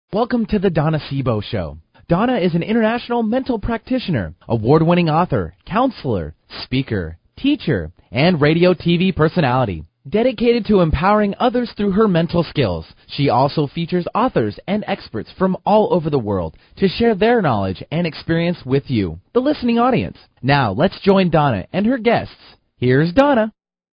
Welcome to the Donna Sebo Show. Donna is an international mental practitioner, award-winning author, counselor, speaker, teacher, and radio TV personality. Dedicated to empowering others through her mental skills, she also features authors and experts from all over the world to share their knowledge and experience with you, the listening audience. Now, let's join Donna and her guests. Here's Donna.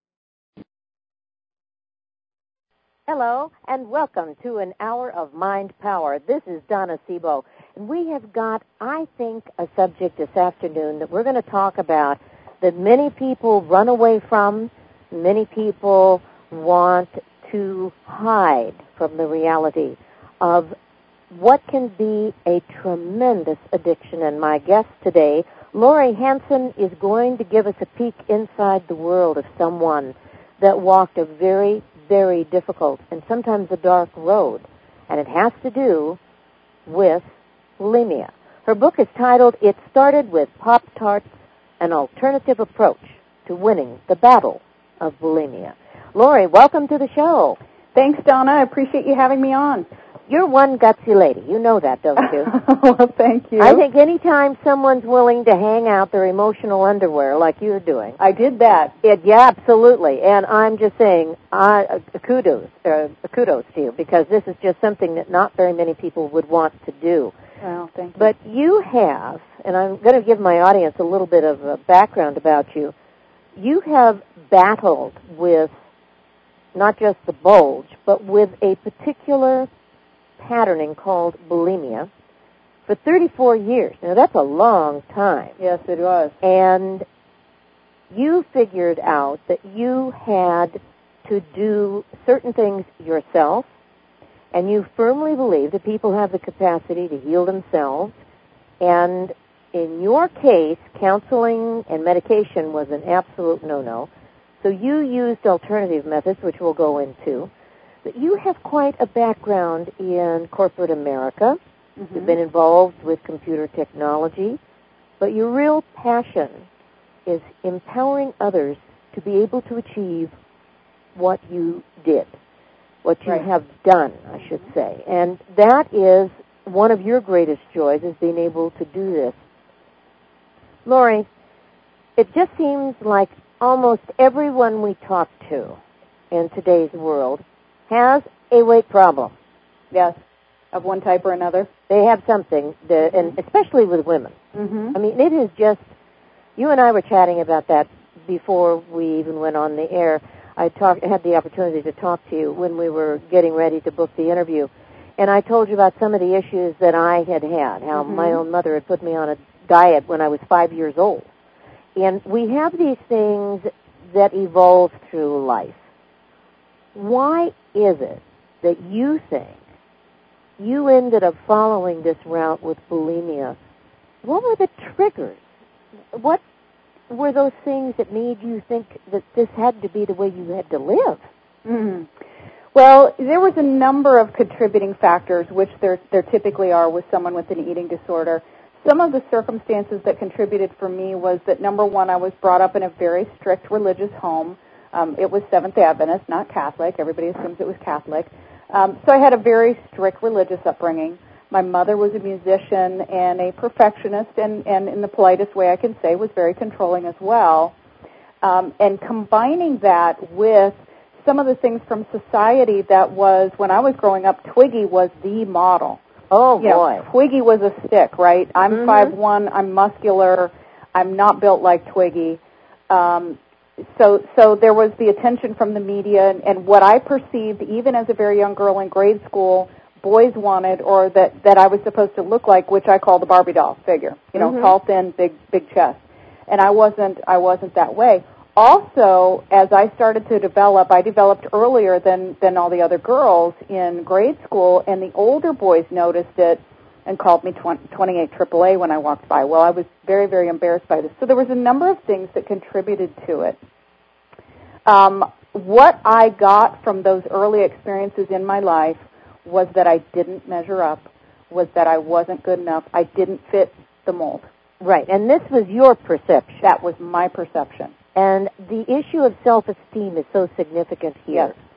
Hello, and welcome to an hour of Mind Power. This is Donna Sebo, and we have got, I think, a subject this afternoon that we're going to talk about that many people run away from, many people want to hide from the reality of what can be a tremendous addiction. And my guest today, Laurie Hanson, is going to give us a peek inside the world of someone that walked a very difficult and sometimes a dark road, and it has to do with bulimia. Her book is titled, It Started with Pop-Tarts, An Alternative Approach to Winning the Battle of Bulimia. Laurie, welcome to the show. Thanks, Donna. I appreciate you having me on. You're one gutsy lady. You know that, don't you? Well, thank you. I think anytime someone's willing to hang out their emotional underwear like you're doing. I did that. Yeah, absolutely. And I'm just saying, kudos to you, because this is just something that not very many people would want to do. Well, thank you. But you have, and I'm going to give my audience a little bit of a background about you, you have battled with not just the bulge, but with a particular patterning called bulimia for 34 years. Now, that's a long time. Yes, it was. And you figured out that you had to do certain things yourself, and you firmly believe that people have the capacity to heal themselves. And in your case, counseling and medication was an absolute no-no. So you used alternative methods, which we'll go into. But you have quite a background in corporate America. Mm-hmm. You've been involved with computer technology. But your real passion is empowering others to be able to achieve what you did, what you have done, I should say. And that is one of your greatest joys, is being able to do this. Laurie, it just seems like almost everyone we talk to in today's world has a weight problem. Yes, of one type or another. They have something, and especially with women. Mm-hmm. I mean, it is just, you and I were chatting about that before we even went on the air. I had the opportunity to talk to you when we were getting ready to book the interview, and I told you about some of the issues that I had, how my own mother had put me on a diet when I was 5 years old. And we have these things that evolve through life. Why is it that you think you ended up following this route with bulimia? What were the triggers? What were those things that made you think that this had to be the way you had to live? Mm-hmm. Well, there was a number of contributing factors, which there typically are with someone with an eating disorder. Some of the circumstances that contributed for me was that, number one, I was brought up in a very strict religious home. It was Seventh Adventist, not Catholic. Everybody assumes it was Catholic. So I had a very strict religious upbringing. My mother was a musician and a perfectionist, and in the politest way I can say, was very controlling as well. And combining that with some of the things from society that was, when I was growing up, Twiggy was the model. Oh, boy. Twiggy was a stick, right? I'm 5'1", I'm muscular, I'm not built like Twiggy. So there was the attention from the media, and what I perceived, even as a very young girl in grade school, boys wanted, or that I was supposed to look like, which I call the Barbie doll figure. Tall, thin, big chest. And I wasn't that way. Also, as I started to develop, I developed earlier than all the other girls in grade school, and the older boys noticed it and called me 28 AAA when I walked by. Well, I was very, very embarrassed by this. So there was a number of things that contributed to it. What I got from those early experiences in my life was that I didn't measure up, was that I wasn't good enough, I didn't fit the mold. Right, and this was your perception. That was my perception. And the issue of self-esteem is so significant here. Yes.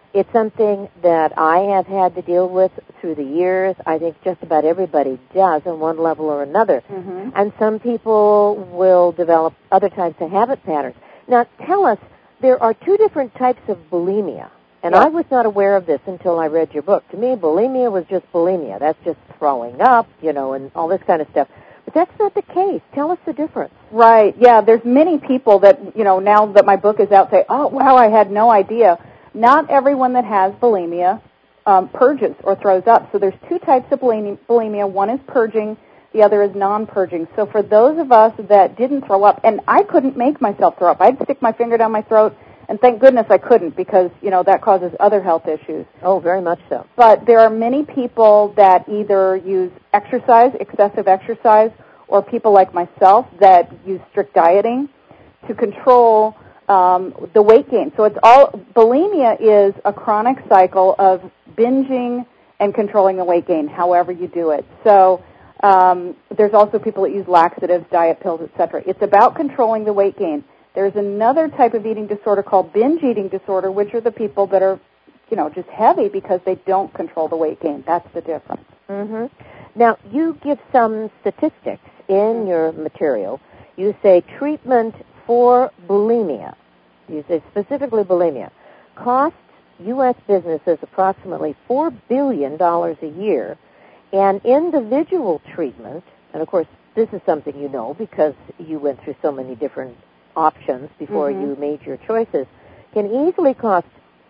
It's something that I have had to deal with through the years. I think just about everybody does on one level or another. Mm-hmm. And some people will develop other types of habit patterns. Now, tell us, there are two different types of bulimia. And Yes. I was not aware of this until I read your book. To me, bulimia was just bulimia. That's just throwing up, and all this kind of stuff. But that's not the case. Tell us the difference. Right. Yeah, there's many people that, now that my book is out say, oh, wow, I had no idea. Not everyone that has bulimia purges or throws up. So there's two types of bulimia. One is purging. The other is non-purging. So for those of us that didn't throw up, and I couldn't make myself throw up. I'd stick my finger down my throat, and thank goodness I couldn't because, that causes other health issues. Oh, very much so. But there are many people that either use exercise, excessive exercise, or people like myself that use strict dieting to control the weight gain. So bulimia is a chronic cycle of binging and controlling the weight gain, however you do it. So there's also people that use laxatives, diet pills, etc. It's about controlling the weight gain. There's another type of eating disorder called binge eating disorder, which are the people that are, just heavy because they don't control the weight gain. That's the difference. Mm-hmm. Now, you give some statistics in your material. You say treatment for bulimia, you say specifically bulimia, costs U.S. businesses approximately $4 billion a year, and individual treatment, and of course this is something you know because you went through so many different options before you made your choices, can easily cost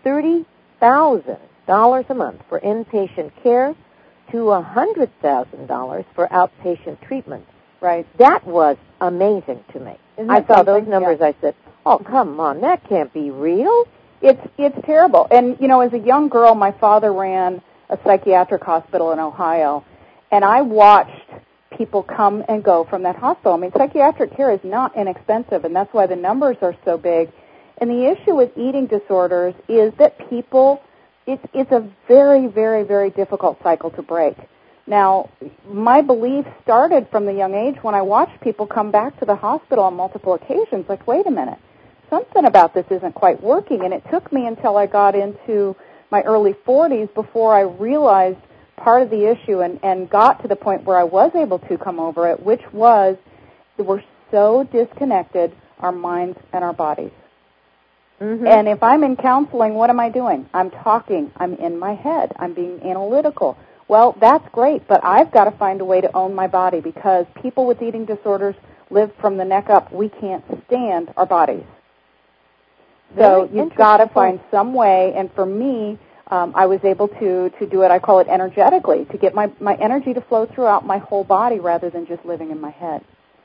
$30,000 a month for inpatient care to $100,000 for outpatient treatment. Right. That was amazing to me. I saw those numbers. I said, oh, come on, that can't be real. It's terrible. And, as a young girl, my father ran a psychiatric hospital in Ohio, and I watched people come and go from that hospital. I mean, psychiatric care is not inexpensive, and that's why the numbers are so big. And the issue with eating disorders is that it's a very, very, very difficult cycle to break. Now, my belief started from the young age when I watched people come back to the hospital on multiple occasions, like, wait a minute, something about this isn't quite working. And it took me until I got into my early 40s before I realized part of the issue and got to the point where I was able to come over it, which was that we're so disconnected, our minds and our bodies. Mm-hmm. And if I'm in counseling, what am I doing? I'm talking. I'm in my head. I'm being analytical. Well, that's great, but I've got to find a way to own my body because people with eating disorders live from the neck up. We can't stand our bodies. So you've got to find some way, and for me, I was able to do it, I call it energetically, to get my energy to flow throughout my whole body rather than just living in my head.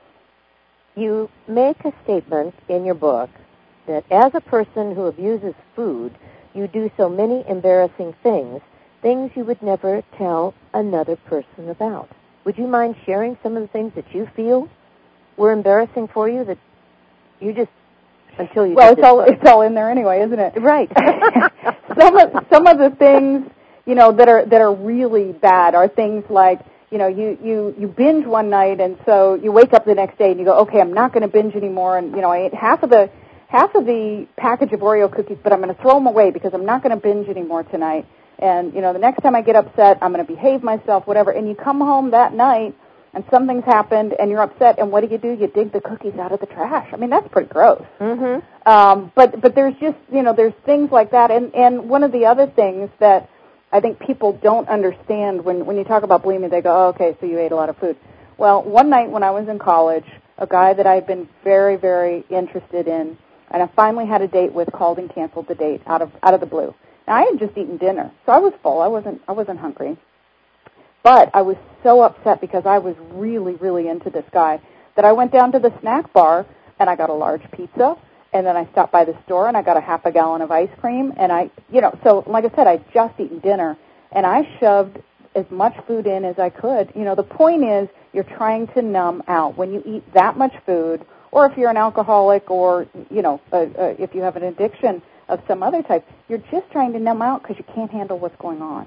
You make a statement in your book that as a person who abuses food, you do so many embarrassing things you would never tell another person about. Would you mind sharing some of the things that you feel were embarrassing for you that you just until you it's all in there anyway, isn't it? Right. some of the things that are really bad are things like you binge one night and so you wake up the next day and you go, okay, I'm not going to binge anymore, and I ate half of the package of Oreo cookies, but I'm going to throw them away because I'm not going to binge anymore tonight. And, the next time I get upset, I'm going to behave myself, whatever. And you come home that night, and something's happened, and you're upset, and what do? You dig the cookies out of the trash. I mean, that's pretty gross. Mm-hmm. But there's just, there's things like that. And one of the other things that I think people don't understand when you talk about bulimia, they go, oh, okay, so you ate a lot of food. Well, one night when I was in college, a guy that I'd been very, very interested in, and I finally had a date with, called and canceled the date out of the blue. Now, I had just eaten dinner, so I was full. I wasn't hungry. But I was so upset because I was really, really into this guy that I went down to the snack bar and I got a large pizza, and then I stopped by the store and I got a half a gallon of ice cream, and so like I said, I'd just eaten dinner, and I shoved as much food in as I could. The point is you're trying to numb out. When you eat that much food, or if you're an alcoholic, or, if you have an addiction of some other type, you're just trying to numb out because you can't handle what's going on.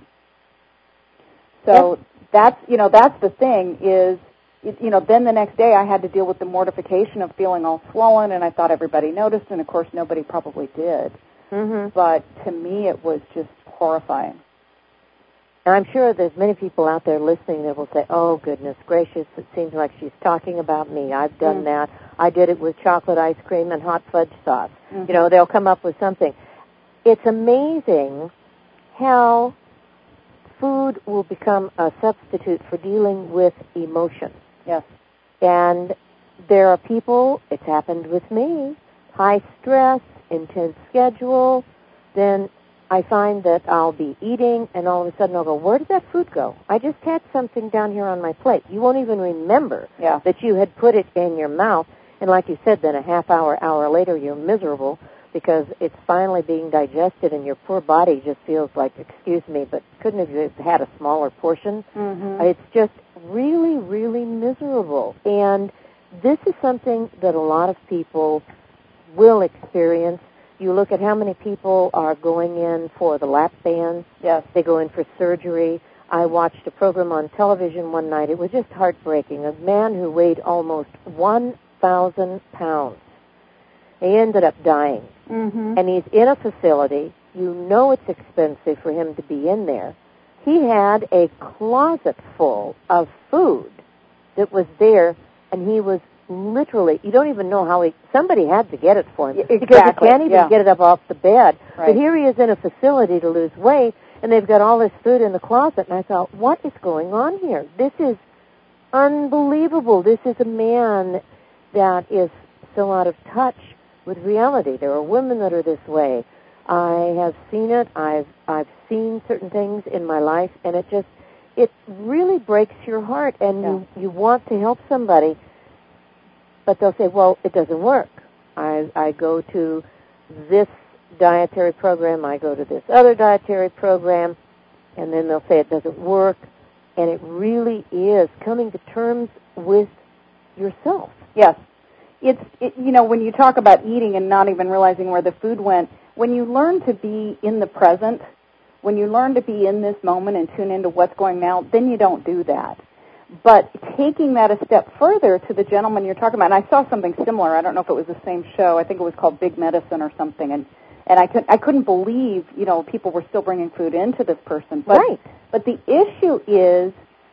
So that's the thing is, then the next day I had to deal with the mortification of feeling all swollen, and I thought everybody noticed, and of course nobody probably did. but to me it was just horrifying. And I'm sure there's many people out there listening that will say, oh, goodness gracious, it seems like she's talking about me. I've done that. I did it with chocolate ice cream and hot fudge sauce. You know, they'll come up with something. It's amazing how food will become a substitute for dealing with emotion. Yes. And there are people, it's happened with me, high stress, intense schedule, then I find that I'll be eating, and all of a sudden I'll go, where did that food go? I just had something down here on my plate. You won't even remember that you had put it in your mouth, and like you said, then a half hour, hour later, you're miserable because it's finally being digested, and your poor body just feels like, excuse me, but couldn't have you had a smaller portion? It's just really, really miserable. And this is something that a lot of people will experience. You look at how many people are going in for the lap bands. Yes. They go in for surgery. I watched a program on television one night. It was just heartbreaking. A man who weighed almost 1,000 pounds. He ended up dying. And he's in a facility. You know it's expensive for him to be in there. He had a closet full of food that was there, and he was literally, you don't even know how somebody had to get it for him. Exactly. Because he can't even get it up off the bed. Right. But here he is in a facility to lose weight, and they've got all this food in the closet, and I thought, what is going on here? This is unbelievable. This is a man that is so out of touch with reality. There are women that are this way. I have seen it. I've seen certain things in my life, and it really breaks your heart, and you want to help somebody, but they'll say, well, it doesn't work. I go to this dietary program, I go to this other dietary program, and then they'll say it doesn't work, and it really is coming to terms with yourself. Yes. You know, when you talk about eating and not even realizing where the food went, when you learn to be in the present, when you learn to be in this moment and tune into what's going on, then you don't do that. But taking that a step further to the gentleman you're talking about, and I saw something similar. I don't know if it was the same show. I think it was called Big Medicine or something. And I couldn't believe, you know, people were still bringing food into this person. But, right. But the issue is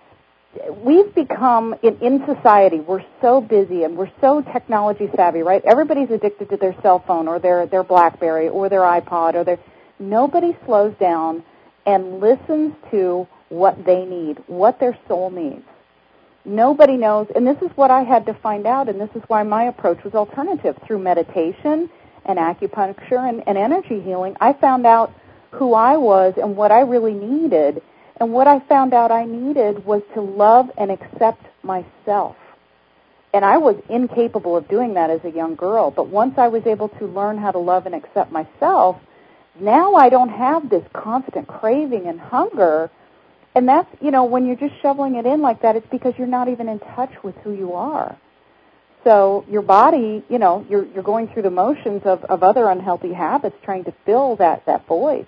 we've become, in society, we're so busy and we're so technology savvy, right? Everybody's addicted to their cell phone or their BlackBerry or their iPod or nobody slows down and listens to what they need, what their soul needs. Nobody knows, and this is what I had to find out, and this is why my approach was alternative. Through meditation and acupuncture and energy healing, I found out who I was and what I really needed. And what I found out I needed was to love and accept myself. And I was incapable of doing that as a young girl. But once I was able to learn how to love and accept myself, now I don't have this constant craving and hunger. And that's, you know, when you're just shoveling it in like that, it's because you're not even in touch with who you are. So your body, you know, you're going through the motions of other unhealthy habits trying to fill that void.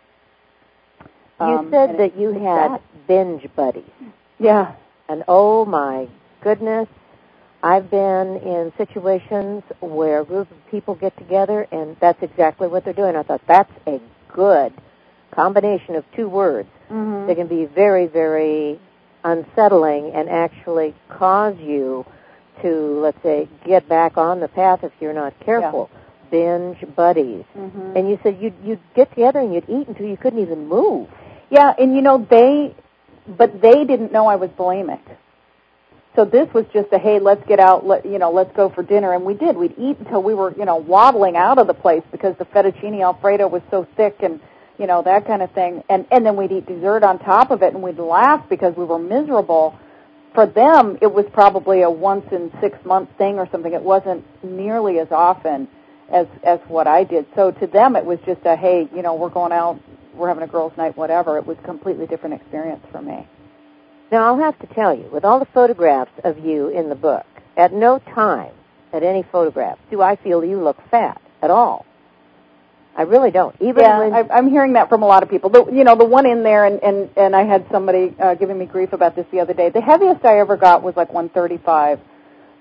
You said that you had binge buddies. Yeah. And oh my goodness, I've been in situations where a group of people get together and that's exactly what they're doing. I thought that's a good combination of two words. They can be very, very unsettling and actually cause you to, let's say, get back on the path if you're not careful. Binge buddies. And you said you'd get together and you'd eat until you couldn't even move. Yeah, and you know, they didn't know I was bulimic. So this was just a, hey, let's get out, let's go for dinner. And we did. We'd eat until we were, waddling out of the place because the fettuccine Alfredo was so thick and, that kind of thing. And then we'd eat dessert on top of it and we'd laugh because we were miserable. For them, it was probably a once in 6 month thing or something. It wasn't nearly as often as what I did. So to them, it was just a, hey, we're going out, we're having a girls' night, whatever. It was a completely different experience for me. Now, I'll have to tell you, with all the photographs of you in the book, at no time, at any photograph, do I feel you look fat at all. I really don't. I'm hearing that from a lot of people. The one in there, and I had somebody giving me grief about this the other day. The heaviest I ever got was like 135.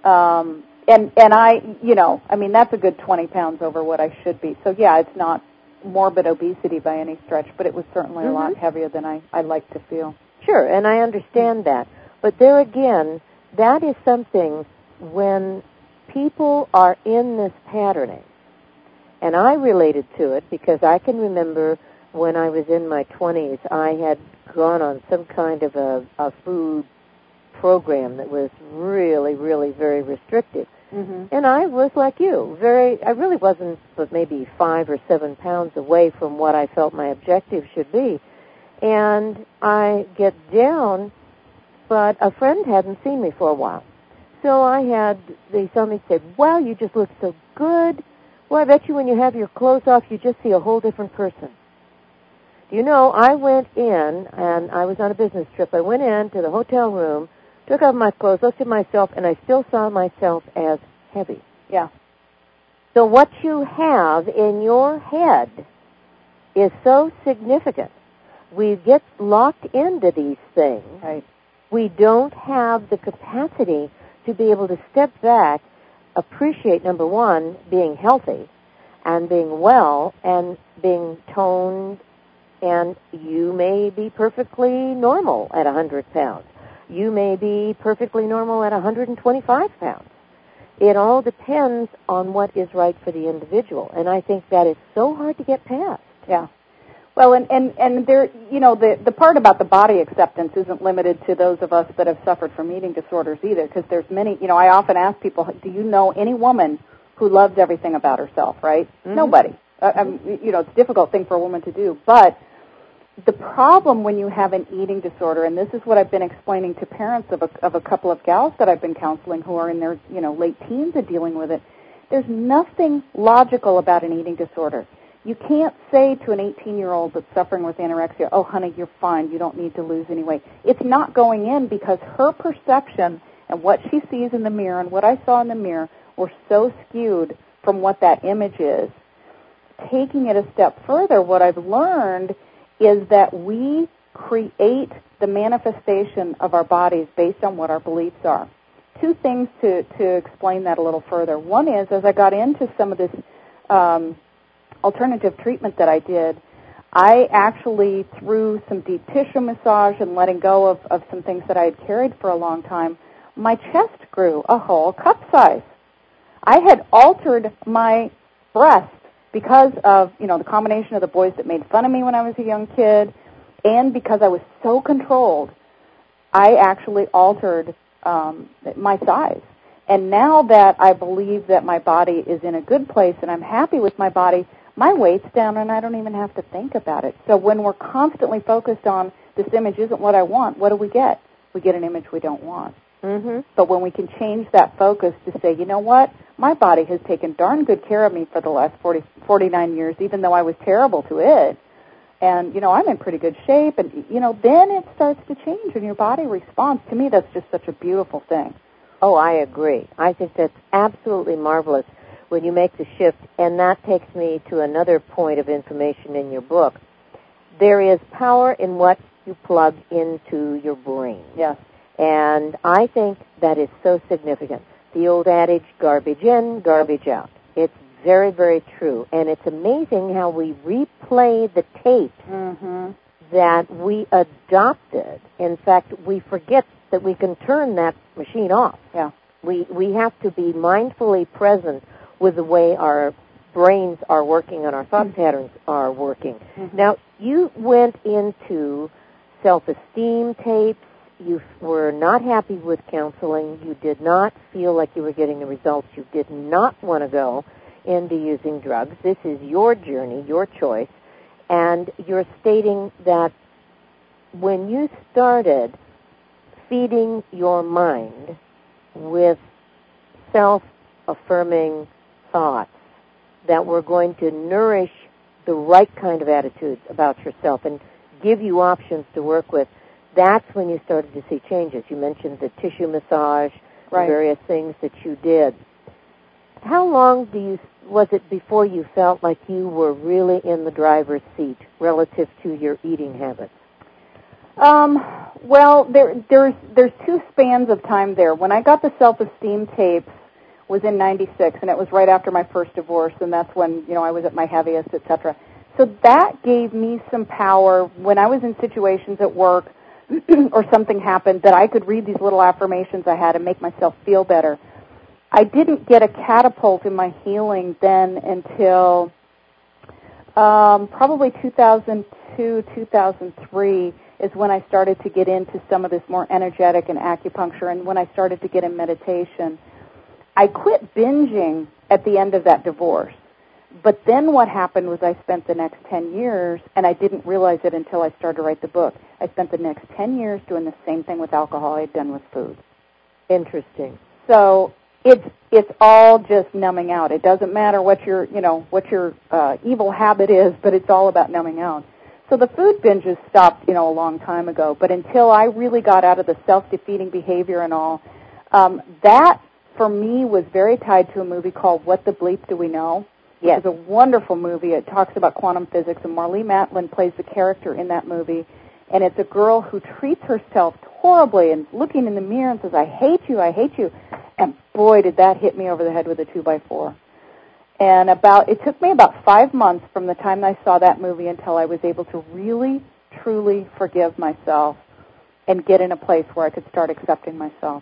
And I, that's a good 20 pounds over what I should be. So, yeah, it's not morbid obesity by any stretch, but it was certainly a lot heavier than I like to feel. Sure, and I understand that. But there again, that is something when people are in this patterning, and I related to it because I can remember when I was in my 20s, I had gone on some kind of a food program that was really, really very restrictive. And I was like you, I really wasn't but maybe 5 or 7 pounds away from what I felt my objective should be. And I get down, but a friend hadn't seen me for a while. So they saw me say, wow, you just look so good. Well, I bet you when you have your clothes off, you just see a whole different person. You know, I went in, and I was on a business trip. I went in to the hotel room, took off my clothes, looked at myself, and I still saw myself as heavy. Yeah. So what you have in your head is so significant. We get locked into these things. Right. We don't have the capacity to be able to step back, appreciate, number one, being healthy and being well and being toned, and you may be perfectly normal at 100 pounds. You may be perfectly normal at 125 pounds. It all depends on what is right for the individual, and I think that is so hard to get past. Yeah. Well, and there, you know, the part about the body acceptance isn't limited to those of us that have suffered from eating disorders either, because there's many, you know, I often ask people, do you know any woman who loves everything about herself, right? Nobody. You know, it's a difficult thing for a woman to do, but the problem when you have an eating disorder, and this is what I've been explaining to parents of a couple of gals that I've been counseling who are in their, you know, late teens and dealing with it, there's nothing logical about an eating disorder. You can't say to an 18-year-old that's suffering with anorexia, oh, honey, you're fine, you don't need to lose any weight. It's not going in because her perception and what she sees in the mirror and what I saw in the mirror were so skewed from what that image is. Taking it a step further, what I've learned is that we create the manifestation of our bodies based on what our beliefs are. Two things to explain that a little further. One is, as I got into some of this alternative treatment that I did, I actually, through some deep tissue massage and letting go of some things that I had carried for a long time, my chest grew a whole cup size. I had altered my breast because of, you know, the combination of the boys that made fun of me when I was a young kid, and because I was so controlled, I actually altered my size. And now that I believe that my body is in a good place and I'm happy with my body, my weight's down and I don't even have to think about it. So when we're constantly focused on this image isn't what I want, what do we get? We get an image we don't want. But when we can change that focus to say, you know what, my body has taken darn good care of me for the last 49 years, even though I was terrible to it. And, you know, I'm in pretty good shape. And, you know, then it starts to change and your body responds. To me, that's just such a beautiful thing. Oh, I agree. I think that's absolutely marvelous when you make the shift. And that takes me to another point of information in your book. There is power in what you plug into your brain. Yes. And I think that is so significant. The old adage, garbage in, garbage out. It's very, very true. And it's amazing how we replay the tapes that we adopted. In fact, we forget that we can turn that machine off. Yeah. We have to be mindfully present with the way our brains are working and our thought patterns are working. Now, you went into self-esteem tapes. You were not happy with counseling. You did not feel like you were getting the results. You did not want to go into using drugs. This is your journey, your choice. And you're stating that when you started feeding your mind with self-affirming thoughts that were going to nourish the right kind of attitudes about yourself and give you options to work with, that's when you started to see changes. You mentioned the tissue massage, the various things that you did. How long was it before you felt like you were really in the driver's seat relative to your eating habits? Well, there's two spans of time there. When I got the self-esteem tapes was in '96, and it was right after my first divorce, and that's when, you know, I was at my heaviest, etc. So that gave me some power when I was in situations at work or something happened that I could read these little affirmations I had and make myself feel better. I didn't get a catapult in my healing then until probably 2002, 2003 is when I started to get into some of this more energetic and acupuncture, and when I started to get in meditation. I quit binging at the end of that divorce. But then what happened was I spent the next 10 years, and I didn't realize it until I started to write the book. I spent the next 10 years doing the same thing with alcohol I had done with food. Interesting. So it's all just numbing out. It doesn't matter what your evil habit is, but it's all about numbing out. So the food binges stopped, a long time ago. But until I really got out of the self-defeating behavior and all, that for me was very tied to a movie called What the Bleep Do We Know? Yes. It's a wonderful movie. It talks about quantum physics, and Marlee Matlin plays the character in that movie. And it's a girl who treats herself horribly and looking in the mirror and says, I hate you, I hate you. And boy, did that hit me over the head with a 2x4. And it took me about 5 months from the time I saw that movie until I was able to really, truly forgive myself and get in a place where I could start accepting myself.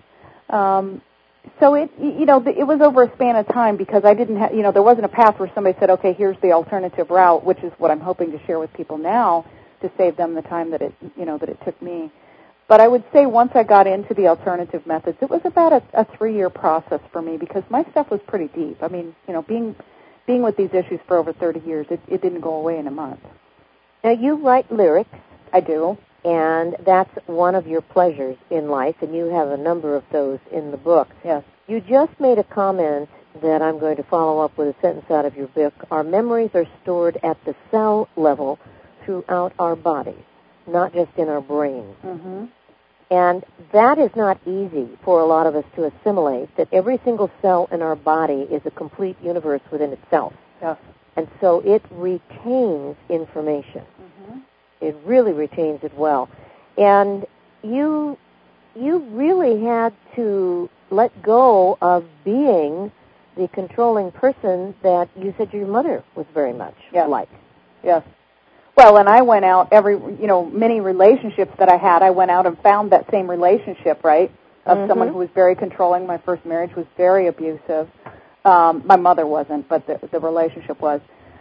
So it was over a span of time because I didn't have, there wasn't a path where somebody said, okay, here's the alternative route, which is what I'm hoping to share with people now to save them the time that it took me. But I would say once I got into the alternative methods, it was about a 3-year process for me because my stuff was pretty deep. I mean, being with these issues for over 30 years, it didn't go away in a month. Now, you write lyrics. I do. And that's one of your pleasures in life, and you have a number of those in the book. Yes. You just made a comment that I'm going to follow up with a sentence out of your book. Our memories are stored at the cell level throughout our bodies, not just in our brains. Mm-hmm. And that is not easy for a lot of us to assimilate, that every single cell in our body is a complete universe within itself. Yes. And so it retains information. Mm-hmm. It really retains it well. And you really had to let go of being the controlling person that you said your mother was very much like. Yes. Well, and I went out many relationships that I had, I went out and found that same relationship, right, of someone who was very controlling. My first marriage was very abusive. My mother wasn't, but the relationship was.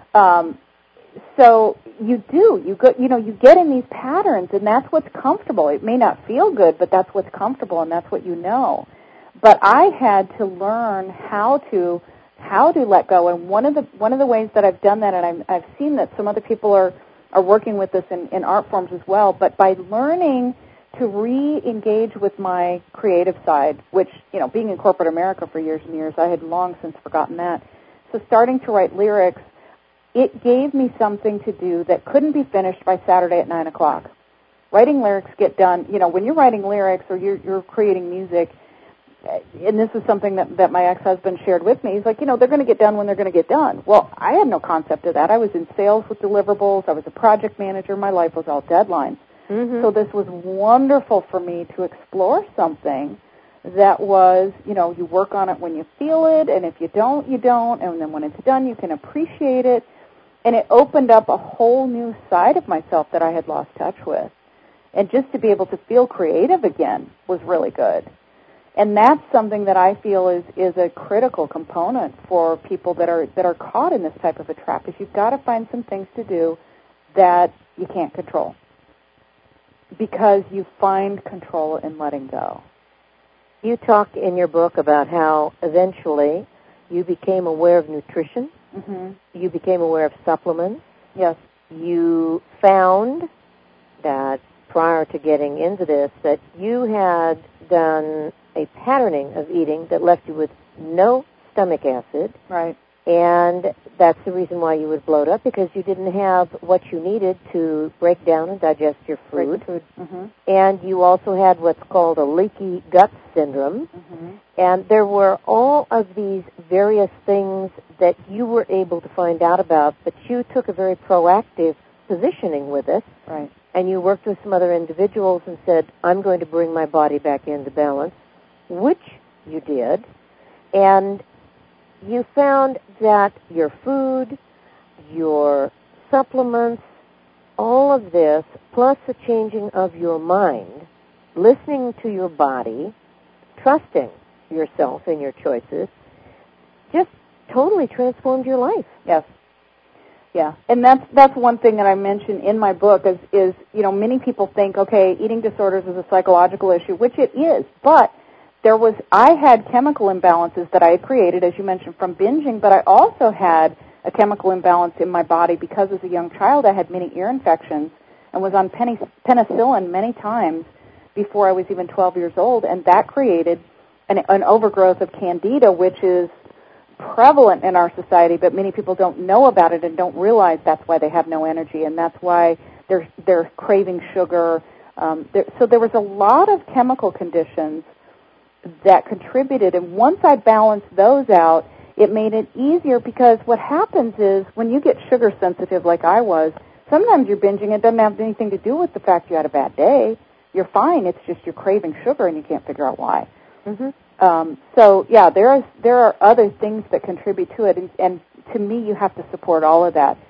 So you get in these patterns, and that's what's comfortable. It may not feel good, but that's what's comfortable, and that's what you know. But I had to learn how to let go, and one of the ways that I've done that, and I've seen that some other people are working with this in art forms as well, but by learning to re-engage with my creative side, which, being in corporate America for years and years, I had long since forgotten that. So starting to write lyrics, it gave me something to do that couldn't be finished by Saturday at 9 o'clock. Writing lyrics get done, when you're writing lyrics or you're creating music, and this is something that my ex-husband shared with me. He's like, they're going to get done when they're going to get done. Well, I had no concept of that. I was in sales with deliverables. I was a project manager. My life was all deadlines. Mm-hmm. So this was wonderful for me to explore something that was, you work on it when you feel it, and if you don't, you don't. And then when it's done, you can appreciate it. And it opened up a whole new side of myself that I had lost touch with. And just to be able to feel creative again was really good. And that's something that I feel is a critical component for people that are caught in this type of a trap, is you've got to find some things to do that you can't control, because you find control in letting go. You talk in your book about how eventually you became aware of nutrition. Mm-hmm. You became aware of supplements. Yes. You found that prior to getting into this that you had done a patterning of eating that left you with no stomach acid. Right. And that's the reason why you would bloat up, because you didn't have what you needed to break down and digest your food. Mm-hmm. And you also had what's called a leaky gut syndrome. Mm-hmm. And there were all of these various things that you were able to find out about, but you took a very proactive positioning with it. Right. And you worked with some other individuals and said, I'm going to bring my body back into balance, which you did. And you found that your food, your supplements, all of this, plus the changing of your mind, listening to your body, trusting yourself and your choices, just totally transformed your life. Yes. Yeah, and that's one thing that I mentioned in my book is many people think, okay, eating disorders is a psychological issue, which it is, but I had chemical imbalances that I had created, as you mentioned, from binging, but I also had a chemical imbalance in my body because as a young child I had many ear infections and was on penicillin many times before I was even 12 years old, and that created an overgrowth of candida, which is prevalent in our society, but many people don't know about it and don't realize that's why they have no energy, and that's why they're craving sugar. So there was a lot of chemical conditions that contributed, and once I balanced those out, it made it easier, because what happens is when you get sugar sensitive like I was, sometimes you're binging. It doesn't have anything to do with the fact you had a bad day. You're fine. It's just you're craving sugar and you can't figure out why. Mm-hmm. So yeah, there are other things that contribute to it, and to me, you have to support all of that.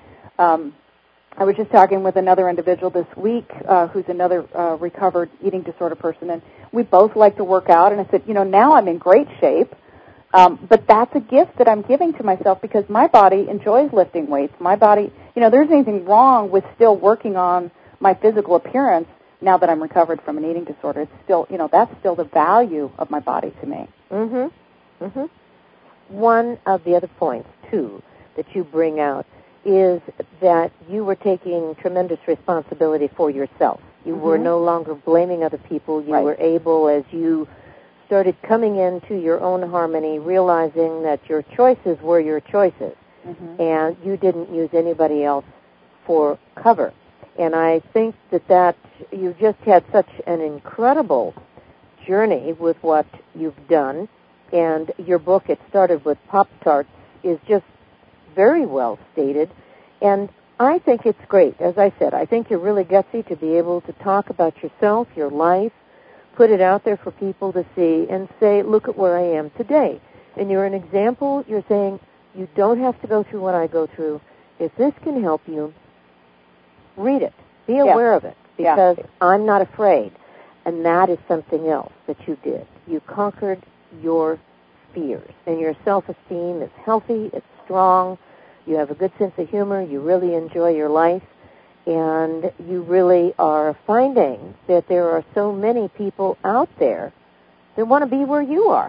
I was just talking with another individual this week who's another recovered eating disorder person, and we both like to work out, and I said, now I'm in great shape, but that's a gift that I'm giving to myself because my body enjoys lifting weights. My body, there's anything wrong with still working on my physical appearance now that I'm recovered from an eating disorder. It's still, that's still the value of my body to me. Mm-hmm. Mm-hmm. One of the other points, too, that you bring out is that you were taking tremendous responsibility for yourself. You mm-hmm. were no longer blaming other people. You right. were able, as you started coming into your own harmony, realizing that your choices were your choices, mm-hmm. and you didn't use anybody else for cover. And I think that you just had such an incredible journey with what you've done, and your book, It Started with Pop-Tarts, is just very well stated, and I think it's great. As I said, I think you're really gutsy to be able to talk about yourself, your life, put it out there for people to see and say, look at where I am today. And you're an example. You're saying you don't have to go through what I go through. If this can help you, read it. Be aware of it, because I'm not afraid. And that is something else that you did. You conquered your fears, and your self-esteem is healthy, it's strong, you have a good sense of humor, you really enjoy your life, and you really are finding that there are so many people out there that want to be where you are.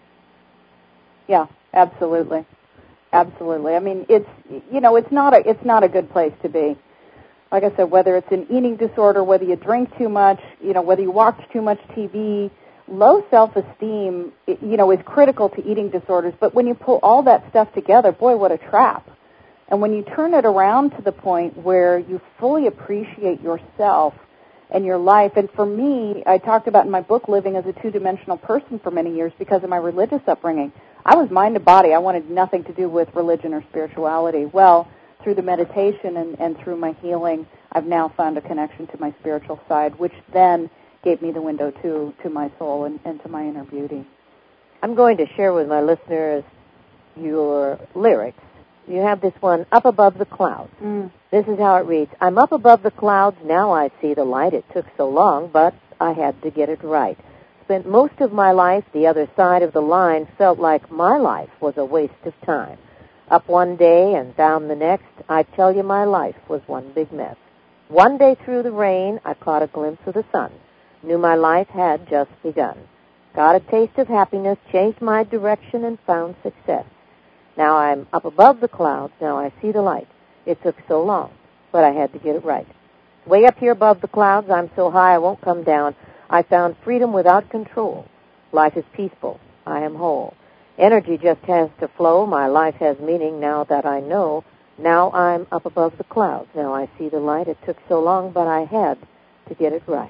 Yeah, absolutely. Absolutely. I mean, it's not a good place to be. Like I said, whether it's an eating disorder, whether you drink too much, whether you watch too much TV, low self-esteem, is critical to eating disorders. But when you pull all that stuff together, boy, what a trap. And when you turn it around to the point where you fully appreciate yourself and your life, and for me, I talked about in my book living as a two-dimensional person for many years because of my religious upbringing. I was mind to body. I wanted nothing to do with religion or spirituality. Well, through the meditation and through my healing, I've now found a connection to my spiritual side, which then gave me the window to my soul and to my inner beauty. I'm going to share with my listeners your lyrics. You have this one, Up Above the Clouds. This is how it reads. I'm up above the clouds, now I see the light. It took so long, but I had to get it right. Spent most of my life the other side of the line, felt like my life was a waste of time. Up one day and down the next, I tell you my life was one big mess. One day through the rain, I caught a glimpse of the sun. Knew my life had just begun. Got a taste of happiness, changed my direction, and found success. Now I'm up above the clouds, now I see the light. It took so long, but I had to get it right. Way up here above the clouds, I'm so high I won't come down. I found freedom without control. Life is peaceful, I am whole. Energy just has to flow, my life has meaning now that I know. Now I'm up above the clouds, now I see the light. It took so long, but I had to get it right.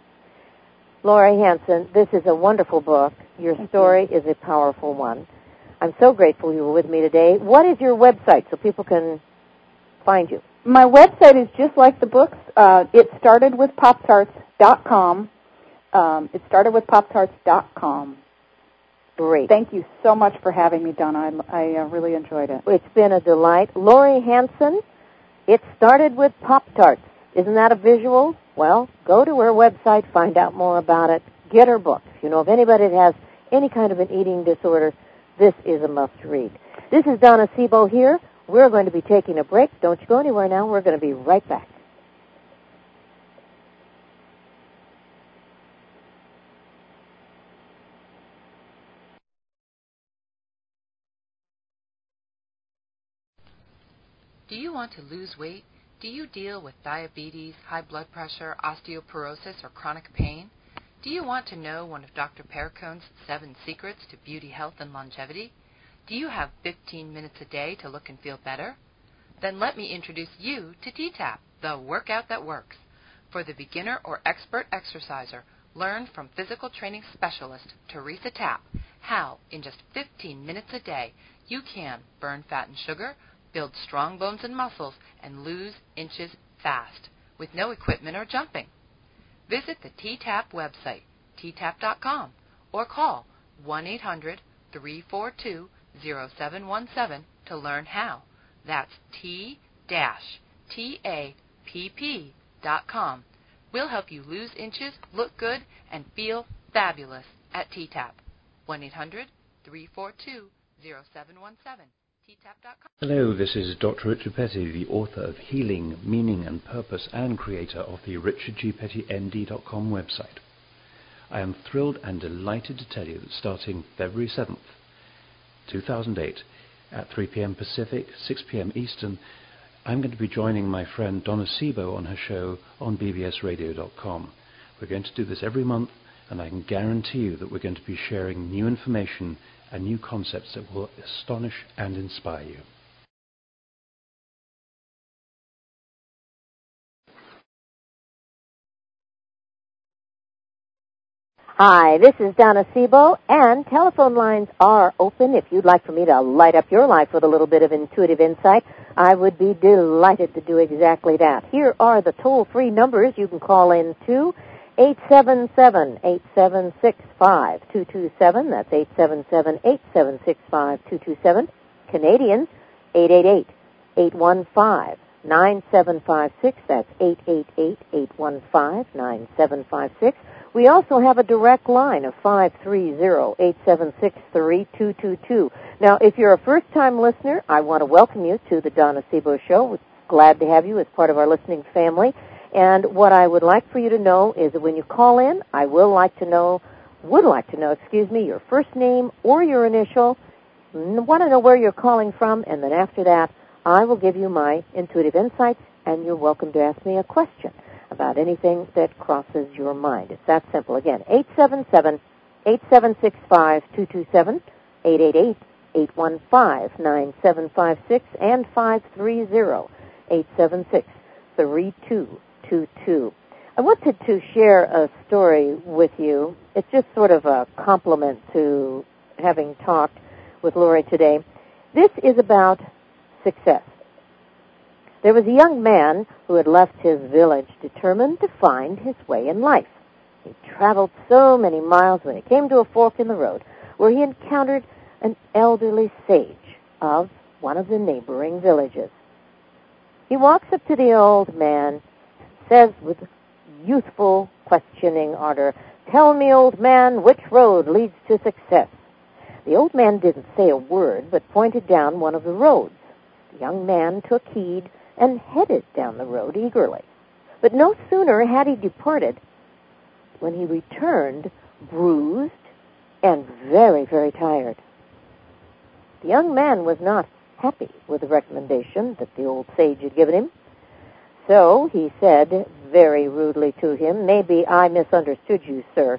Laurie Hanson, this is a wonderful book. Your story is a powerful one. I'm so grateful you were with me today. What is your website so people can find you? My website is just like the books. It started with PopTarts.com. It started with PopTarts.com. Great. Thank you so much for having me, Donna. I really enjoyed it. It's been a delight. Laurie Hanson, It started with Pop-Tarts. Isn't that a visual? Well, go to her website, find out more about it, get her book. If you know of anybody that has any kind of an eating disorder, this is a must-read. This is Donna Sebo here. We're going to be taking a break. Don't you go anywhere now. We're going to be right back. Do you want to lose weight? Do you deal with diabetes, high blood pressure, osteoporosis, or chronic pain? Do you want to know one of Dr. Perricone's 7 secrets to beauty, health, and longevity? Do you have 15 minutes a day to look and feel better? Then let me introduce you to T-TAP, the workout that works. For the beginner or expert exerciser, learn from physical training specialist Teresa Tapp how, in just 15 minutes a day, you can burn fat and sugar, build strong bones and muscles, and lose inches fast, with no equipment or jumping. Visit the T-TAP website, ttap.com, or call 1-800-342-0717 to learn how. That's T-TAPP.com. We'll help you lose inches, look good, and feel fabulous at T-TAP. 1-800-342-0717. Hello, this is Dr. Richard Petty, the author of Healing, Meaning and Purpose and creator of the richardgpettynd.com website. I am thrilled and delighted to tell you that starting February 7th, 2008, at 3 p.m. Pacific, 6 p.m. Eastern, I'm going to be joining my friend Donna Sebo on her show on bbsradio.com. We're going to do this every month, and I can guarantee you that we're going to be sharing new information and new concepts that will astonish and inspire you. Hi, this is Donna Sebo, and telephone lines are open. If you'd like for me to light up your life with a little bit of intuitive insight, I would be delighted to do exactly that. Here are the toll-free numbers you can call in to. 877-876-5227. That's 877-876-5227. Canadians, 888-815-9756. That's 888-815-9756. We also have a direct line of 530-876-3222. Now, if you're a first-time listener, I want to welcome you to the Donna Sebo Show. We're glad to have you as part of our listening family. And what I would like for you to know is that when you call in, I would like to know, your first name or your initial. I want to know where you're calling from, and then after that, I will give you my intuitive insights, and you're welcome to ask me a question about anything that crosses your mind. It's that simple. Again, 877-876-5227, 888-815-9756, and 530-876-3222. I wanted to share a story with you. It's just sort of a compliment to having talked with Lori today. This is about success. There was a young man who had left his village determined to find his way in life. He traveled so many miles when he came to a fork in the road where he encountered an elderly sage of one of the neighboring villages. He walks up to the old man, says with youthful questioning ardor, "Tell me, old man, which road leads to success?" The old man didn't say a word, but pointed down one of the roads. The young man took heed and headed down the road eagerly. But no sooner had he departed when he returned bruised and very, very tired. The young man was not happy with the recommendation that the old sage had given him. So he said very rudely to him, "Maybe I misunderstood you, sir.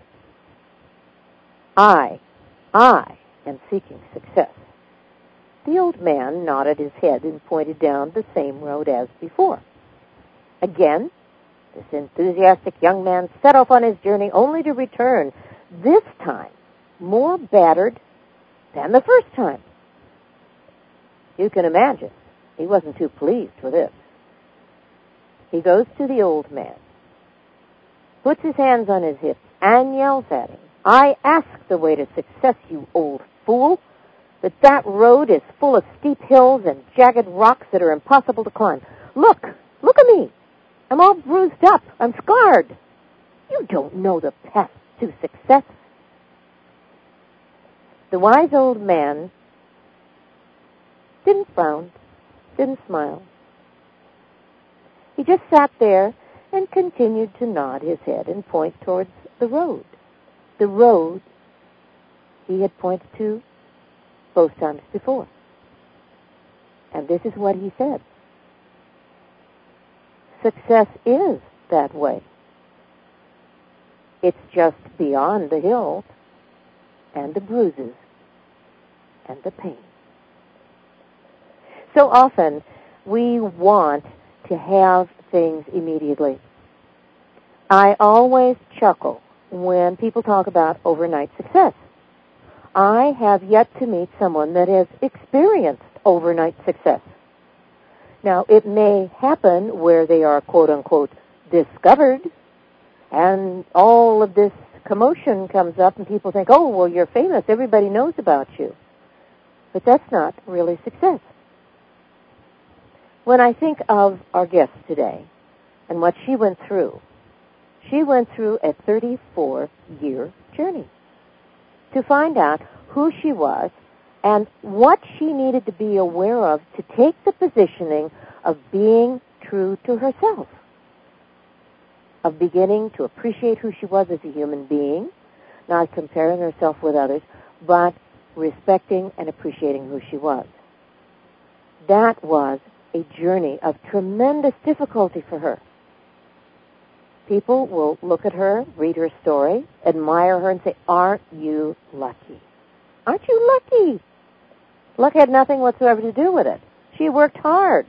I am seeking success." The old man nodded his head and pointed down the same road as before. Again, this enthusiastic young man set off on his journey only to return, this time more battered than the first time. You can imagine he wasn't too pleased with this. He goes to the old man, puts his hands on his hips, and yells at him, "I ask the way to success, you old fool, but that road is full of steep hills and jagged rocks that are impossible to climb. Look at me. I'm all bruised up. I'm scarred. You don't know the path to success. The wise old man didn't frown, didn't smile. He just sat there and continued to nod his head and point towards the road. The road he had pointed to both times before. And this is what he said. Success is that way. It's just beyond the hills and the bruises and the pain. So often we want to have things immediately. I always chuckle when people talk about overnight success. I have yet to meet someone that has experienced overnight success. Now, it may happen where they are, quote-unquote, discovered, and all of this commotion comes up, and people think, oh, well, you're famous. Everybody knows about you. But that's not really success. When I think of our guest today and what she went through a 34-year journey to find out who she was and what she needed to be aware of to take the positioning of being true to herself, of beginning to appreciate who she was as a human being, not comparing herself with others, but respecting and appreciating who she was. That was a journey of tremendous difficulty for her. People will look at her, read her story, admire her, and say, aren't you lucky? Aren't you lucky? Luck had nothing whatsoever to do with it. She worked hard.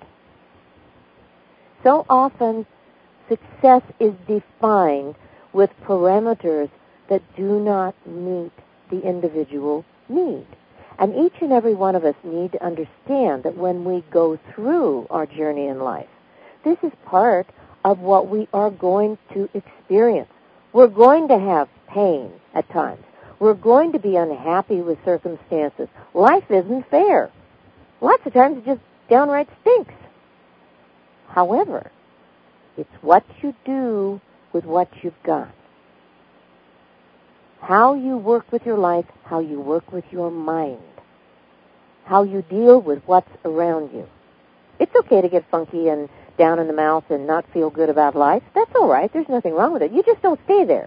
So often, success is defined with parameters that do not meet the individual need. And each and every one of us need to understand that when we go through our journey in life, this is part of what we are going to experience. We're going to have pain at times. We're going to be unhappy with circumstances. Life isn't fair. Lots of times it just downright stinks. However, it's what you do with what you've got. How you work with your life, how you work with your mind, how you deal with what's around you. It's okay to get funky and down in the mouth and not feel good about life. That's all right. There's nothing wrong with it. You just don't stay there.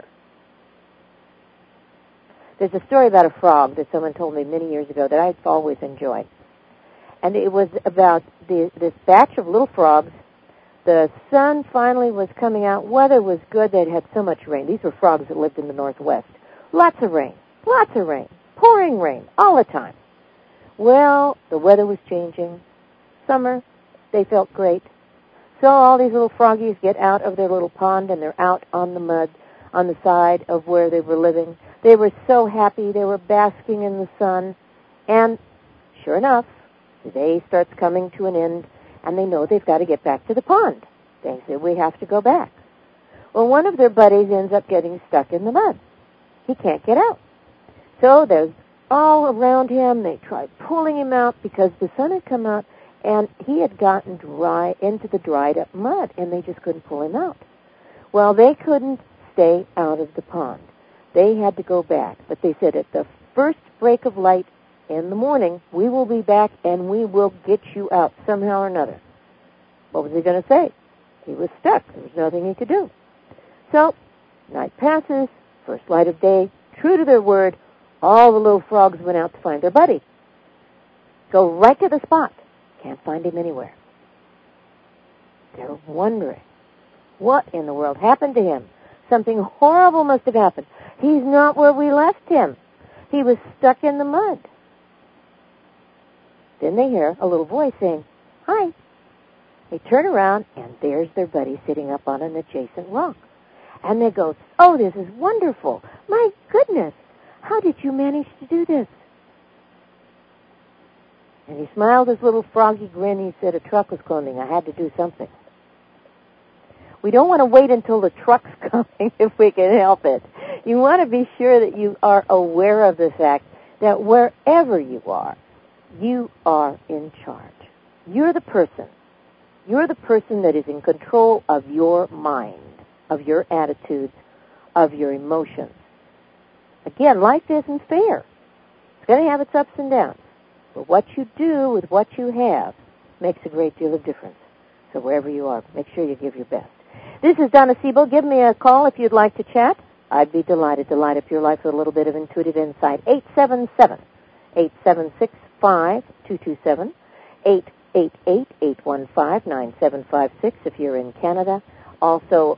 There's a story about a frog that someone told me many years ago that I've always enjoyed. And it was about this batch of little frogs. The sun finally was coming out. Weather was good. They'd had so much rain. These were frogs that lived in the Northwest. Lots of rain, pouring rain, all the time. Well, the weather was changing. Summer, they felt great. So all these little froggies get out of their little pond, and they're out on the mud on the side of where they were living. They were so happy. They were basking in the sun. And sure enough, the day starts coming to an end, and they know they've got to get back to the pond. They say, we have to go back. Well, one of their buddies ends up getting stuck in the mud. He can't get out. So they're all around him. They tried pulling him out because the sun had come out, and he had gotten dry into the dried up mud, and they just couldn't pull him out. Well, they couldn't stay out of the pond. They had to go back. But they said, at the first break of light in the morning, we will be back, and we will get you out somehow or another. What was he going to say? He was stuck. There was nothing he could do. So, night passes, first light of day, true to their word, all the little frogs went out to find their buddy. Go right to the spot. Can't find him anywhere. They're wondering, what in the world happened to him? Something horrible must have happened. He's not where we left him. He was stuck in the mud. Then they hear a little voice saying, hi. They turn around, and there's their buddy sitting up on an adjacent rock. And they go, oh, this is wonderful. My goodness, how did you manage to do this? And he smiled his little froggy grin. He said, a truck was coming. I had to do something. We don't want to wait until the truck's coming if we can help it. You want to be sure that you are aware of the fact that wherever you are in charge. You're the person You're the person that is in control of your mind, of your attitudes, of your emotions. Again, life isn't fair. It's going to have its ups and downs. But what you do with what you have makes a great deal of difference. So wherever you are, make sure you give your best. This is Donna Siebel. Give me a call if you'd like to chat. I'd be delighted to light up your life with a little bit of intuitive insight. 877-876-5227. 888-815-9756 if you're in Canada. Also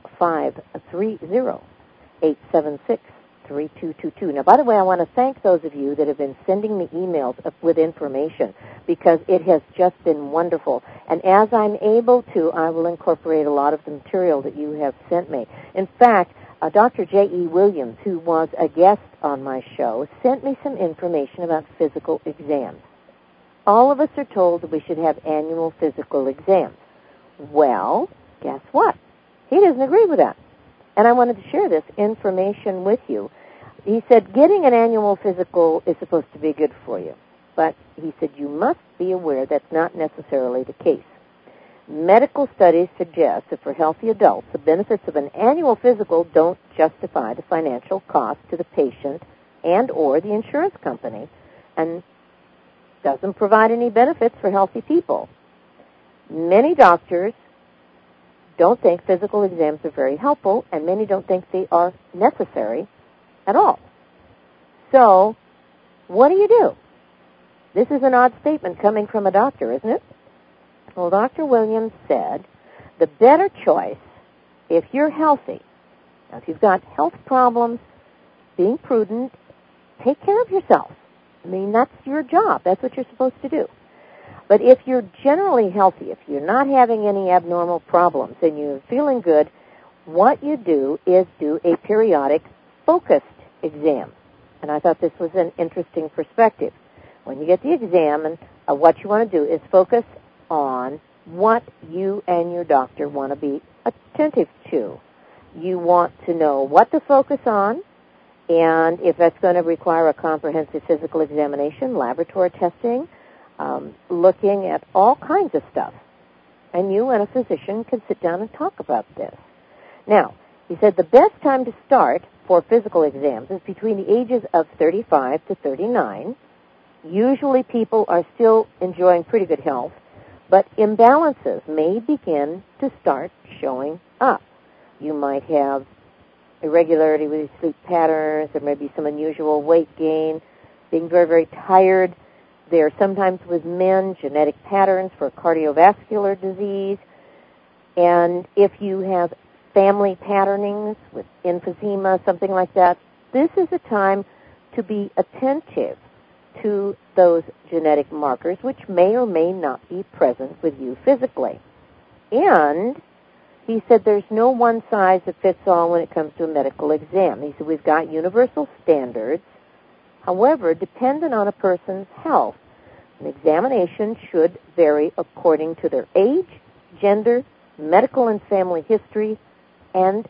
530-876-3222. Now, by the way, I want to thank those of you that have been sending me emails with information because it has just been wonderful. And as I'm able to, I will incorporate a lot of the material that you have sent me. In fact, Dr. J.E. Williams, who was a guest on my show, sent me some information about physical exams. All of us are told that we should have annual physical exams. Well, guess what? He doesn't agree with that. And I wanted to share this information with you. He said getting an annual physical is supposed to be good for you. But he said you must be aware that's not necessarily the case. Medical studies suggest that for healthy adults, the benefits of an annual physical don't justify the financial cost to the patient and or the insurance company, and doesn't provide any benefits for healthy people. Many doctors don't think physical exams are very helpful, and many don't think they are necessary at all. So, what do? This is an odd statement coming from a doctor, isn't it? Well, Dr. Williams said the better choice, if you're healthy, now if you've got health problems, being prudent, take care of yourself. I mean, that's your job. That's what you're supposed to do. But if you're generally healthy, if you're not having any abnormal problems and you're feeling good, what you do is do a periodic focused exam. And I thought this was an interesting perspective. When you get the exam, and what you want to do is focus on what you and your doctor want to be attentive to. You want to know what to focus on, and if that's going to require a comprehensive physical examination, laboratory testing, looking at all kinds of stuff. And you and a physician can sit down and talk about this. Now, he said the best time to start for physical exams is between the ages of 35 to 39. Usually people are still enjoying pretty good health, but imbalances may begin to start showing up. You might have irregularity with your sleep patterns, there may be some unusual weight gain, being very, very tired. There are sometimes with men genetic patterns for cardiovascular disease. And if you have family patternings with emphysema, something like that, this is a time to be attentive to those genetic markers, which may or may not be present with you physically. And he said there's no one size that fits all when it comes to a medical exam. He said we've got universal standards. However, dependent on a person's health, an examination should vary according to their age, gender, medical and family history, and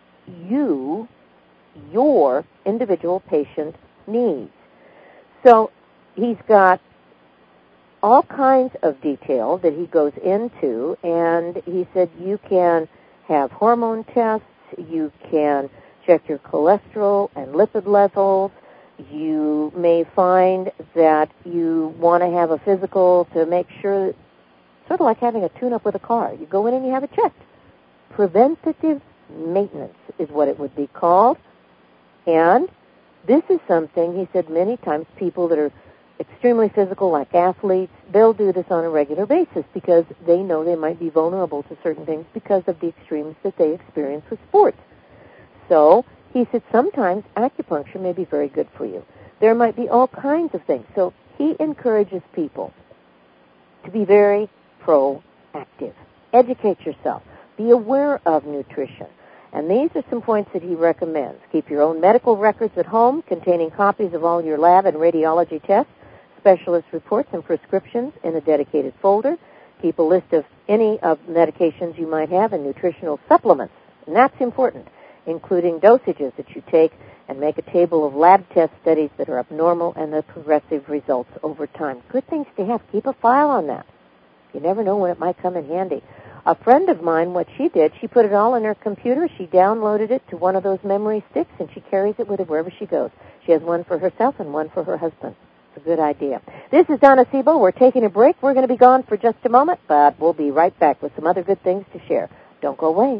your individual patient needs. So he's got all kinds of detail that he goes into, and he said you can have hormone tests, you can check your cholesterol and lipid levels, you may find that you want to have a physical to make sure, sort of like having a tune-up with a car. You go in and you have it checked. Preventative maintenance is what it would be called. And this is something, he said many times, people that are extremely physical, like athletes, they'll do this on a regular basis because they know they might be vulnerable to certain things because of the extremes that they experience with sports. So he said sometimes acupuncture may be very good for you. There might be all kinds of things. So he encourages people to be very proactive. Educate yourself. Be aware of nutrition. And these are some points that he recommends. Keep your own medical records at home containing copies of all your lab and radiology tests, specialist reports, and prescriptions in a dedicated folder. Keep a list of any of medications you might have and nutritional supplements. And that's important, including dosages that you take, and make a table of lab test studies that are abnormal and the progressive results over time. Good things to have. Keep a file on that. You never know when it might come in handy. A friend of mine, what she did, she put it all in her computer, she downloaded it to one of those memory sticks, and she carries it with her wherever she goes. She has one for herself and one for her husband. It's a good idea. This is Donna Sebo. We're taking a break. We're going to be gone for just a moment, but we'll be right back with some other good things to share. Don't go away.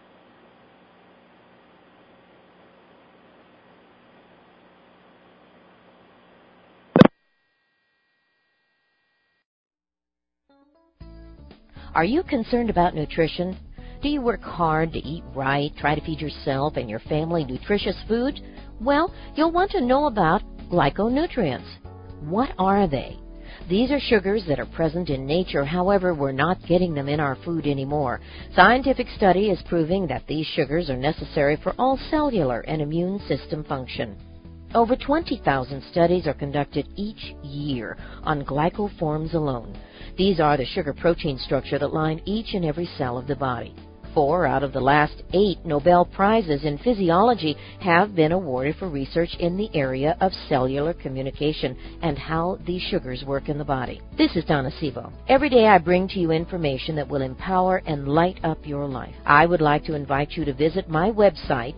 Are you concerned about nutrition? Do you work hard to eat right, try to feed yourself and your family nutritious food? Well, you'll want to know about glyconutrients. What are they? These are sugars that are present in nature, however, we're not getting them in our food anymore. Scientific study is proving that these sugars are necessary for all cellular and immune system function. Over 20,000 studies are conducted each year on glycoforms alone. These are the sugar-protein structure that line each and every cell of the body. 4 out of the last 8 Nobel Prizes in physiology have been awarded for research in the area of cellular communication and how these sugars work in the body. This is Donna Sebo. Every day I bring to you information that will empower and light up your life. I would like to invite you to visit my website,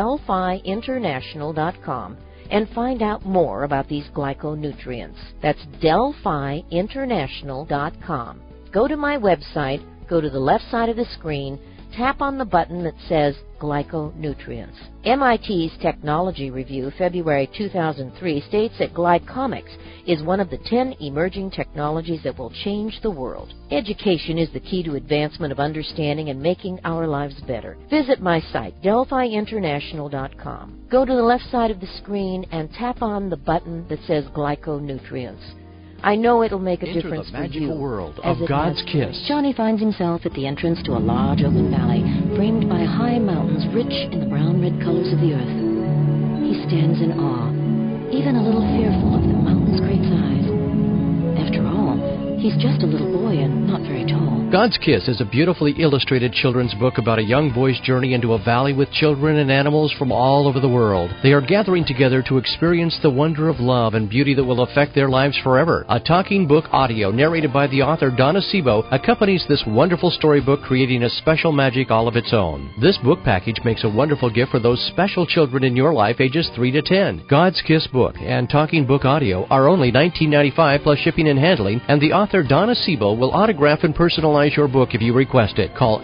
DelphiInternational.com, and find out more about these glyconutrients. That's DelphiInternational.com. Go to my website, go to the left side of the screen, tap on the button that says Glyconutrients. MIT's Technology Review, February 2003, states that glycomics is one of the 10 emerging technologies that will change the world. Education is the key to advancement of understanding and making our lives better. Visit my site, DelphiInternational.com. Go to the left side of the screen and tap on the button that says Glyconutrients. I know it'll make a difference for you. Enter the magical world of God's Kiss. Johnny finds himself at the entrance to a large open valley, framed by high mountains rich in the brown-red colors of the earth. He stands in awe, even a little fearful of the mountain's great size. After all, he's just a little boy and not very tall. God's Kiss is a beautifully illustrated children's book about a young boy's journey into a valley with children and animals from all over the world. They are gathering together to experience the wonder of love and beauty that will affect their lives forever. A talking book audio narrated by the author Donna Sebo accompanies this wonderful storybook, creating a special magic all of its own. This book package makes a wonderful gift for those special children in your life ages 3 to 10. God's Kiss book and talking book audio are only $19.95 plus shipping and handling, and the author Donna Sebo will autograph and personalize your book if you request it. Call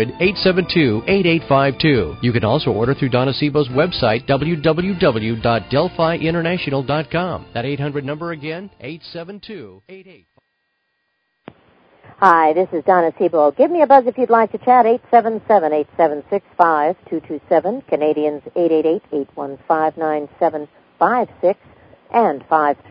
800-872-8852. You can also order through Donna Sebo's website, www.DelphiInternational.com. That 800 number again, 872-8852. Hi, this is Donna Sebo. Give me a buzz if you'd like to chat, 877-876-5227, Canadians 888-815-9756, and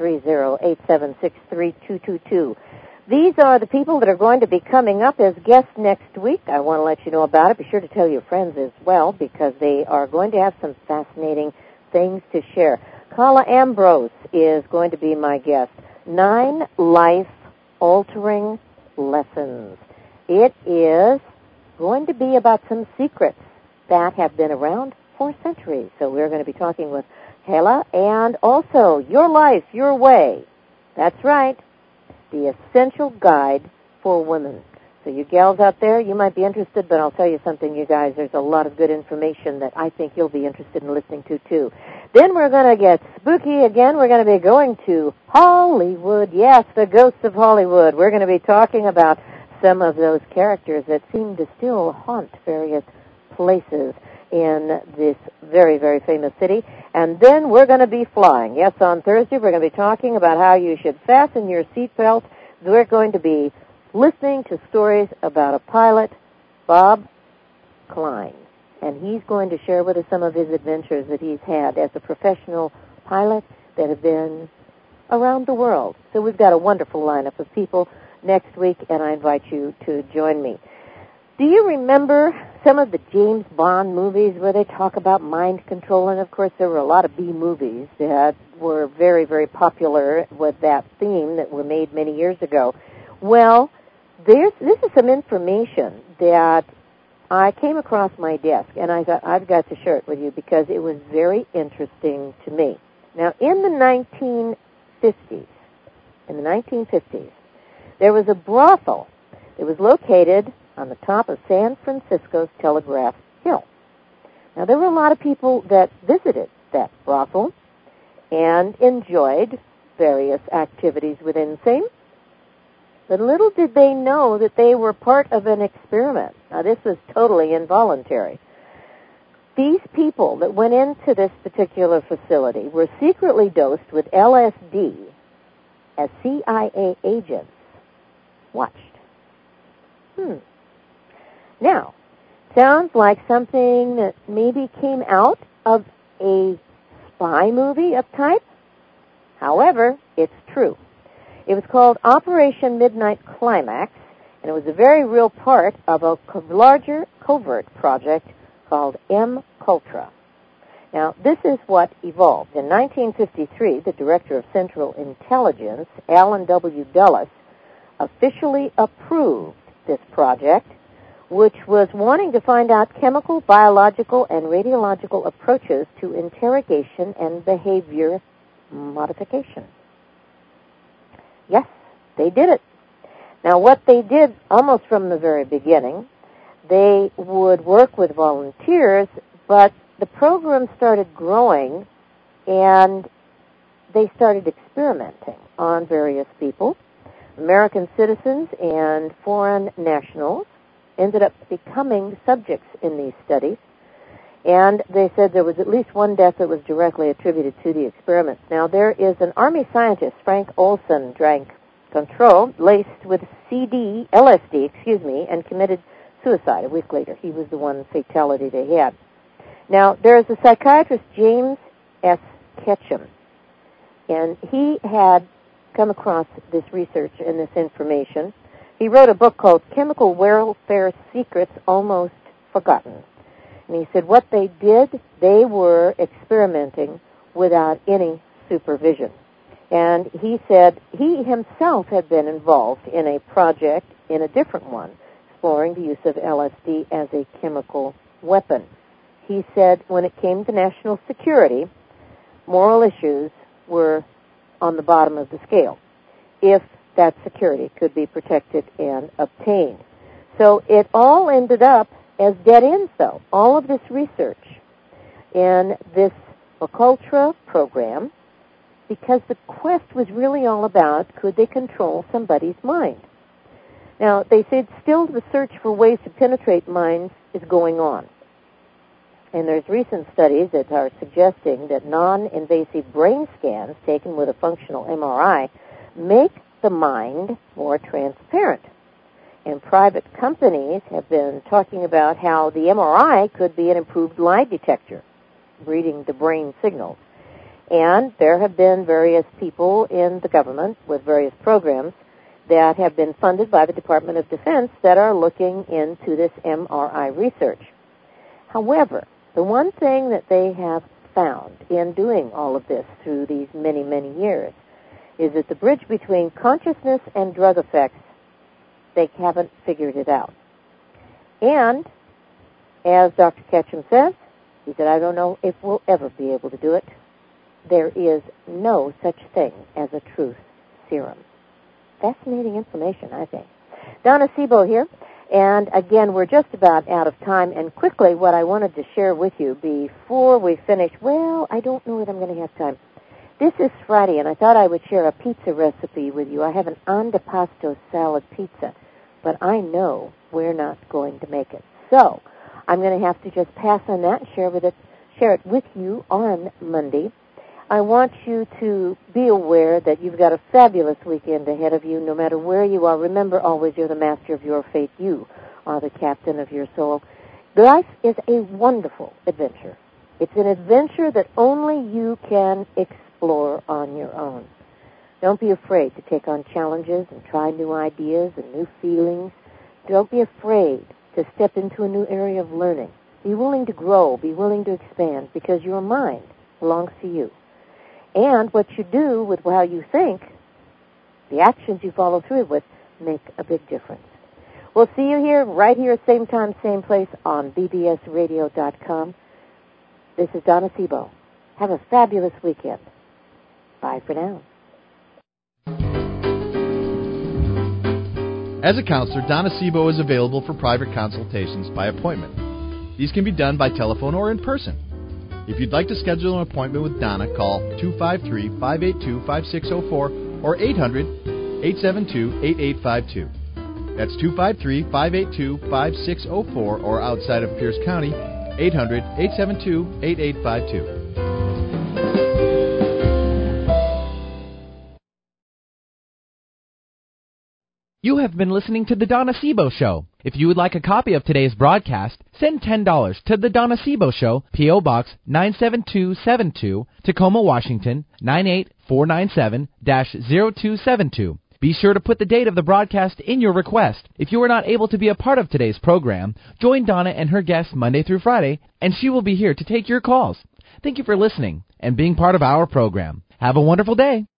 530-876-3222. These are the people that are going to be coming up as guests next week. I want to let you know about it. Be sure to tell your friends as well, because they are going to have some fascinating things to share. Carla Ambrose is going to be my guest. 9 life-altering lessons. It is going to be about some secrets that have been around for centuries. So we're going to be talking with Hela, and also Your Life, Your Way. That's right. The Essential Guide for Women. So you gals out there, you might be interested, but I'll tell you something, you guys, there's a lot of good information that I think you'll be interested in listening to, too. Then we're going to get spooky again. We're going to be going to Hollywood. Yes, the ghosts of Hollywood. We're going to be talking about some of those characters that seem to still haunt various places in this very, very famous city. And then we're going to be flying. Yes, on Thursday we're going to be talking about how you should fasten your seatbelt. We're going to be listening to stories about a pilot, Bob Klein. And he's going to share with us some of his adventures that he's had as a professional pilot that have been around the world. So we've got a wonderful lineup of people next week, and I invite you to join me. Do you remember some of the James Bond movies where they talk about mind control? And, of course, there were a lot of B movies that were very, very popular with that theme that were made many years ago. Well, this is some information that I came across my desk, and I thought I've got to share it with you because it was very interesting to me. Now, in the 1950s, there was a brothel. It was located on the top of San Francisco's Telegraph Hill. Now, there were a lot of people that visited that brothel and enjoyed various activities within same. But little did they know that they were part of an experiment. Now, this was totally involuntary. These people that went into this particular facility were secretly dosed with LSD as CIA agents watched. Now, sounds like something that maybe came out of a spy movie of type. However, it's true. It was called Operation Midnight Climax, and it was a very real part of a larger covert project called MKUltra. Now, this is what evolved. In 1953, the Director of Central Intelligence, Alan W. Dulles, officially approved this project, which was wanting to find out chemical, biological, and radiological approaches to interrogation and behavior modification. Yes, they did it. Now, what they did almost from the very beginning, they would work with volunteers, but the program started growing, and they started experimenting on various people. American citizens and foreign nationals ended up becoming subjects in these studies, and they said there was at least one death that was directly attributed to the experiments. Now, there is an Army scientist, Frank Olson, drank control, laced with LSD, and committed suicide a week later. He was the one fatality they had. Now, there is a psychiatrist, James S. Ketchum, and he had come across this research and this information. He wrote a book called Chemical Warfare Secrets Almost Forgotten. And he said what they did, they were experimenting without any supervision. And he said he himself had been involved in a project, in a different one, exploring the use of LSD as a chemical weapon. He said when it came to national security, moral issues were on the bottom of the scale, if that security could be protected and obtained. So it all ended up as dead ends, though. All of this research in this MKUltra program, because the quest was really all about, could they control somebody's mind? Now, they said still the search for ways to penetrate minds is going on. And there's recent studies that are suggesting that non-invasive brain scans taken with a functional MRI make the mind more transparent. And private companies have been talking about how the MRI could be an improved lie detector, reading the brain signals. And there have been various people in the government with various programs that have been funded by the Department of Defense that are looking into this MRI research. However, the one thing that they have found in doing all of this through these many, many years is that the bridge between consciousness and drug effects, they haven't figured it out. And, as Dr. Ketchum says, he said, I don't know if we'll ever be able to do it. There is no such thing as a truth serum. Fascinating information, I think. Donna Sebo here. And again, we're just about out of time. And quickly, what I wanted to share with you before we finish, well, I don't know that I'm going to have time. This is Friday, and I thought I would share a pizza recipe with you. I have an antipasto salad pizza, but I know we're not going to make it. So I'm going to have to just pass on that and share it with you on Monday. I want you to be aware that you've got a fabulous weekend ahead of you, no matter where you are. Remember always you're the master of your fate. You are the captain of your soul. Life is a wonderful adventure. It's an adventure that only you can explore on your own. Don't be afraid to take on challenges and try new ideas and new feelings. Don't be afraid to step into a new area of learning. Be willing to grow. Be willing to expand, because your mind belongs to you. And what you do with how you think, the actions you follow through with, make a big difference. We'll see you here, right here, same time, same place on bbsradio.com. This is Donna Sebo. Have a fabulous weekend. Bye for now. As a counselor, Donna Sebo is available for private consultations by appointment. These can be done by telephone or in person. If you'd like to schedule an appointment with Donna, call 253-582-5604 or 800-872-8852. That's 253-582-5604 or outside of Pierce County, 800-872-8852. You have been listening to The Donna Sebo Show. If you would like a copy of today's broadcast, send $10 to The Donna Sebo Show, P.O. Box 97272, Tacoma, Washington, 98497-0272. Be sure to put the date of the broadcast in your request. If you are not able to be a part of today's program, join Donna and her guests Monday through Friday, and she will be here to take your calls. Thank you for listening and being part of our program. Have a wonderful day.